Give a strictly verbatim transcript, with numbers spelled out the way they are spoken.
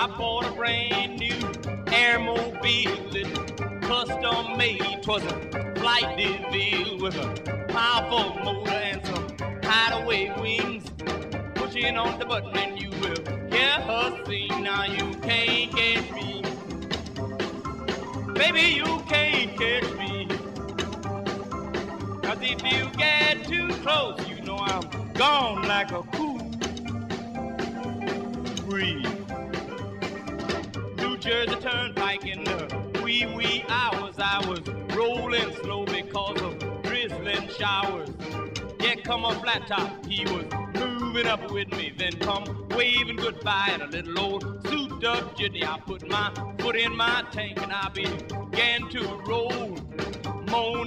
I bought a brand new airmobile, it custom made. 'Twas a flight DeVille with a powerful motor and some hideaway wings. Push in on the button and you will hear her sing. Now you can't catch me, baby, you can't catch me. 'Cause if you get too close, you know I'm gone like a cool breeze. New Jersey Turnpike in the wee wee hours, I was rolling slow because of drizzling showers. Yeah, come on flat top, he was moving up with me, then come waving goodbye in a little old souped up jitney. I put my foot in my tank and I began to roll, moan.